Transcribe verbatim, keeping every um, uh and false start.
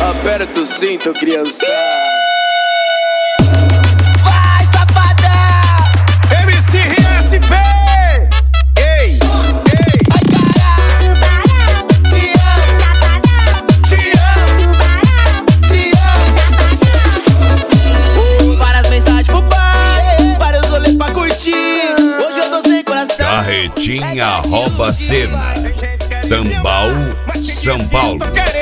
Aperta o cinto, criança. Vai, safadão! M C R S B! Ei, ei! Ai, caralho! Tubarão, Te amo, safadão, te amo, tubarão, te amo. safadão. Várias mensagens pro pai, vários rolês pra curtir. Hoje eu tô sem coração. Carretinha rouba cena. Tambal, São Paulo.